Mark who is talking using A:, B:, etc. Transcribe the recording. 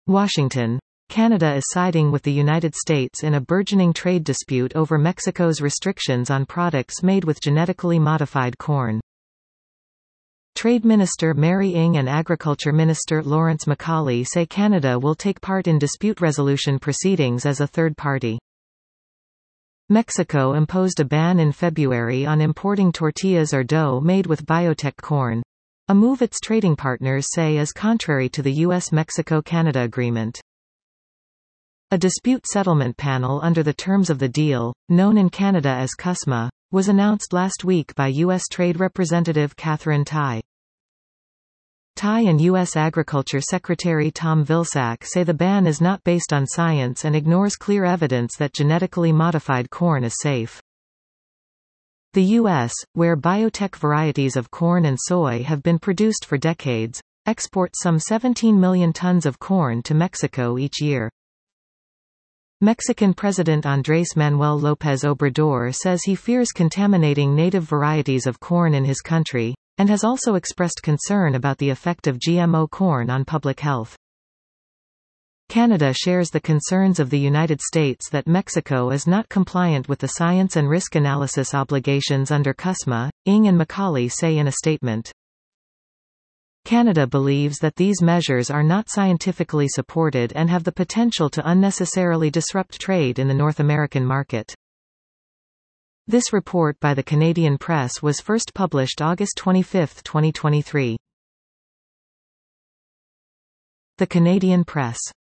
A: Washington. Canada is siding with the United States in a burgeoning trade dispute over Mexico's restrictions on products made with genetically modified corn. Trade Minister Mary Ng and Agriculture Minister Lawrence MacAulay say Canada will take part in dispute resolution proceedings as a third party. Mexico imposed a ban in February on importing tortillas or dough made with biotech corn. A move its trading partners say is contrary to the U.S.-Mexico-Canada agreement. A dispute settlement panel under the terms of the deal, known in Canada as CUSMA, was announced last week by U.S. Trade Representative Katherine Tai. Tai and U.S. Agriculture Secretary Tom Vilsack say the ban is not based on science and ignores clear evidence that genetically modified corn is safe. The U.S., where biotech varieties of corn and soy have been produced for decades, exports some 17 million tons of corn to Mexico each year. Mexican President Andrés Manuel López Obrador says he fears contaminating native varieties of corn in his country, and has also expressed concern about the effect of GMO corn on public health. Canada shares the concerns of the United States that Mexico is not compliant with the science and risk analysis obligations under CUSMA, Ng and MacAulay say in a statement. Canada believes that these measures are not scientifically supported and have the potential to unnecessarily disrupt trade in the North American market. This report by the Canadian Press was first published August 25, 2023. The Canadian Press.